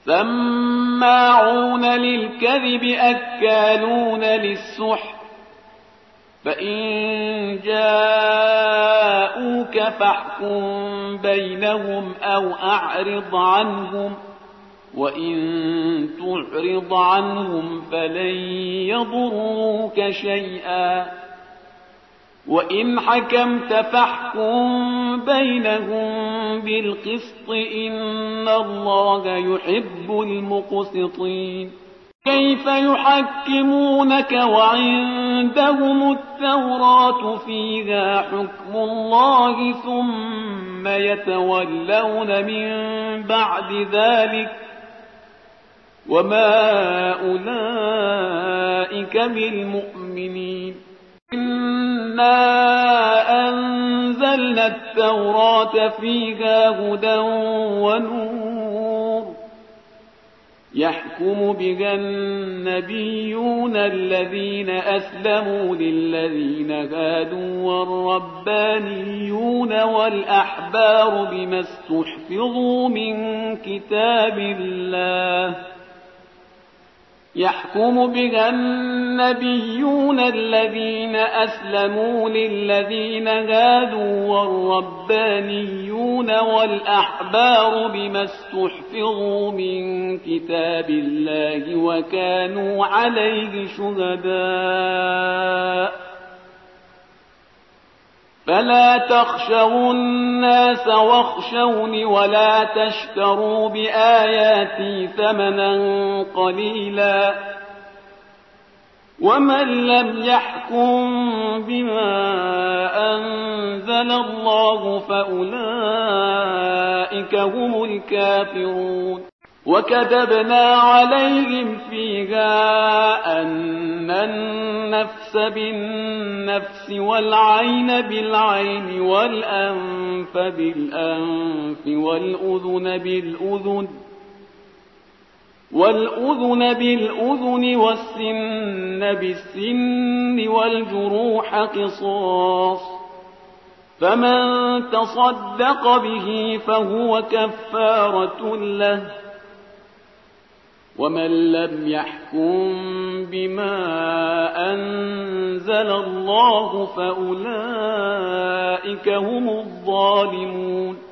سماعون للكذب أكالون للسحت فإن جاءوك فاحكم بينهم أو أعرض عنهم وإن تعرض عنهم فلن يضروك شيئا وإن حكمت فاحكم بينهم بالقسط إن الله يحب المقسطين كيف يحكمونك وعندهم التوراة فيها حكم الله ثم يتولون من بعد ذلك وما أولئك بالمؤمنين إنا أنزلنا التوراة فيها هدى ونور يحكم بها النبيون الذين أسلموا للذين هادوا والربانيون والأحبار بما استحفظوا من كتاب الله يحكم بها النبيون الذين أسلموا للذين هادوا والربانيون والأحبار بما استحفظوا من كتاب الله وكانوا عليه شهداء فلا تخشوا الناس واخشوني ولا تشتروا بآياتي ثمنا قليلا ومن لم يحكم بما أنزل الله فأولئك هم الكافرون وكتبنا عليهم فيها أن النفس بالنفس والعين بالعين والأنف بالأنف والأذن بالأذن والسن بالسن والجروح قصاص فمن تصدق به فهو كفارة له ومن لم يحكم بما أنزل الله فأولئك هم الظالمون